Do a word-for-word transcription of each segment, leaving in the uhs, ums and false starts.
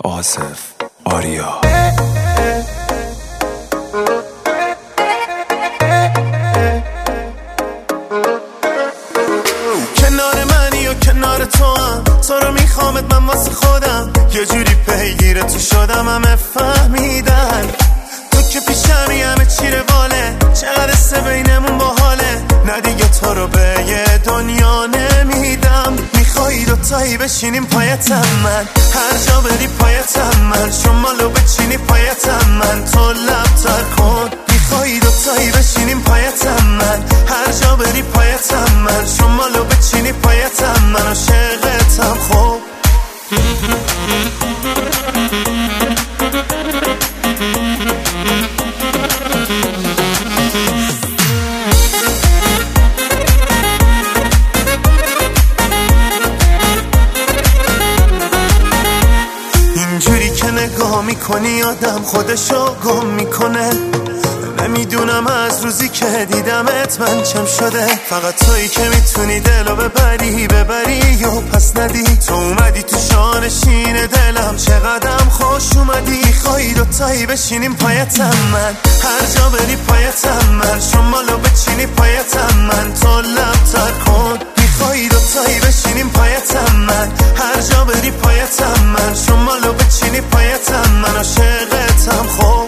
آصف آریا. کنار منی و کنار تو هم، تو رو میخوامت من واسه خودم، یه جوری پیگیر تو شدم همه فهمیدن تو که پیشمی همه چی رواله، چقدر سه بینمون باحاله، نه دیگه تو رو به یه دنیا نمیدم. میخوایی دوتایی بشینیم پایتم من، هر جا بری پایتم من، شمالو بچینی پایتم من، تو لب تر کن. میخوایی دوتایی بشینیم پایتم من، هر جا بری پایتم من، شمالو بچینی پایتم من، عاشقتم خوب. اینجوری که نگاه میکنی آدم خودشو گم میکنه، نمیدونم از روزی که دیدمت من چم شده، فقط تویی که میتونی دلو ببری ببری و پس ندی. تو اومدی تو شانشین دلم، چقدرم خوش اومدی. خواهی دوتایی بشینیم پایتم من، هر جا بری پایتم من، شمالو بچینی پایتم من، تو لب تر کن. میخوایی دوتایی بشینیم پایتم من، هر جا بری پایتم من، شمالو بچینی پایتم من، عاشقتم خوب.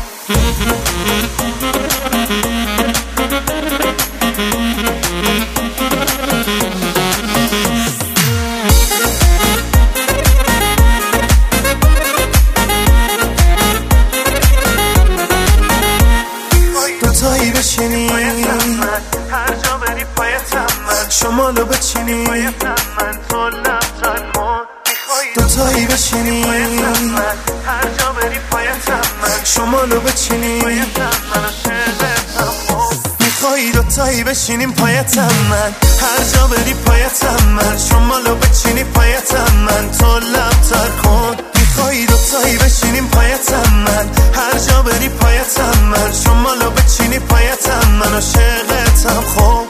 دوتایی بشینی هر جا بری پایتم من، شمالو بچینی پایتم من، تو لب تر کن. دوتایی بشینی هر جا بری پایتم من، شمالو بچینی پایتم من، عاشقتم خوب. میخوایی دوتایی بشینیم پایتم من، هر جا بری پایتم من، شمالو بچینی پایتم من، تو لب تر کن. میخوایی دوتایی بشینیم پایتم من، هر جا بری پایتم من، شمالو بچینی پایتم من، عاشقتم خوب.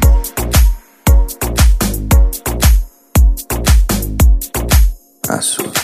مسعود